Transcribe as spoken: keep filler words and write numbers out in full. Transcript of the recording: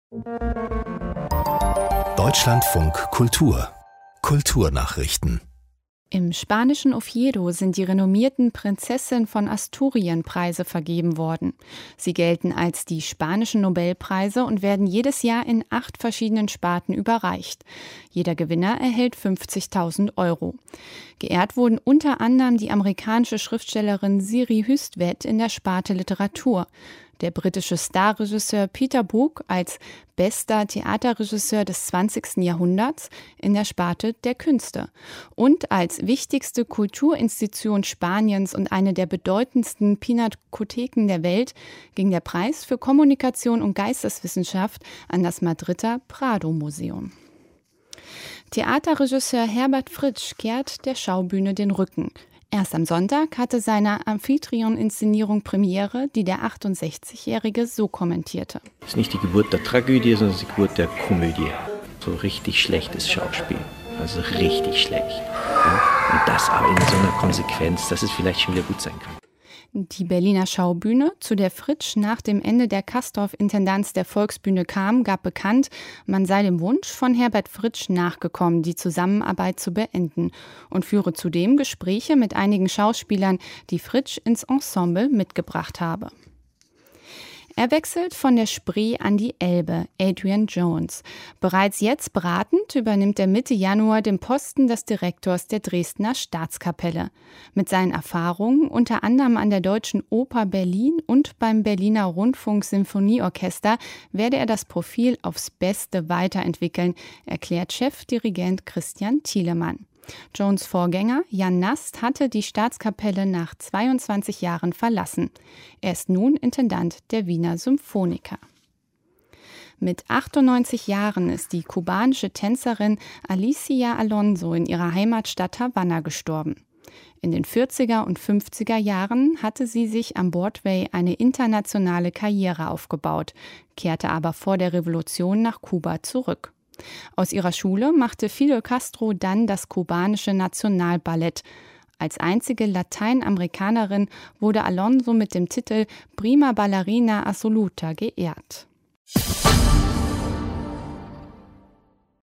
Deutschlandfunk Kultur Kulturnachrichten. Im spanischen Oviedo sind die renommierten Prinzessin von Asturien-Preise vergeben worden. Sie gelten als die spanischen Nobelpreise und werden jedes Jahr in acht verschiedenen Sparten überreicht. Jeder Gewinner erhält fünfzigtausend Euro. Geehrt wurden unter anderem die amerikanische Schriftstellerin Siri Hustvedt in der Sparte Literatur, der britische Starregisseur Peter Brook als bester Theaterregisseur des zwanzigsten Jahrhunderts in der Sparte der Künste und als wichtigste Kulturinstitution Spaniens und eine der bedeutendsten Pinakotheken der Welt ging der Preis für Kommunikation und Geisteswissenschaft an das Madrider Prado-Museum. Theaterregisseur Herbert Fritsch kehrt der Schaubühne den Rücken. Erst am Sonntag hatte seine Amphitryon-Inszenierung Premiere, die der achtundsechzigjährige so kommentierte. Es ist nicht die Geburt der Tragödie, sondern es ist die Geburt der Komödie. So richtig schlechtes Schauspiel, also richtig schlecht. Ja? Und das aber in so einer Konsequenz, dass es vielleicht schon wieder gut sein kann. Die Berliner Schaubühne, zu der Fritsch nach dem Ende der Castorf-Intendanz der Volksbühne kam, gab bekannt, man sei dem Wunsch von Herbert Fritsch nachgekommen, die Zusammenarbeit zu beenden und führe zudem Gespräche mit einigen Schauspielern, die Fritsch ins Ensemble mitgebracht habe. Er wechselt von der Spree an die Elbe, Adrian Jones. Bereits jetzt beratend übernimmt er Mitte Januar den Posten des Direktors der Dresdner Staatskapelle. Mit seinen Erfahrungen, unter anderem an der Deutschen Oper Berlin und beim Berliner Rundfunk-Sinfonieorchester, werde er das Profil aufs Beste weiterentwickeln, erklärt Chefdirigent Christian Thielemann. Jones' Vorgänger Jan Nast hatte die Staatskapelle nach zweiundzwanzig Jahren verlassen. Er ist nun Intendant der Wiener Symphoniker. Mit achtundneunzig Jahren ist die kubanische Tänzerin Alicia Alonso in ihrer Heimatstadt Havanna gestorben. In den vierziger und fünfziger Jahren hatte sie sich am Broadway eine internationale Karriere aufgebaut, kehrte aber vor der Revolution nach Kuba zurück. Aus ihrer Schule machte Fidel Castro dann das kubanische Nationalballett. Als einzige Lateinamerikanerin wurde Alonso mit dem Titel Prima Ballerina Assoluta geehrt.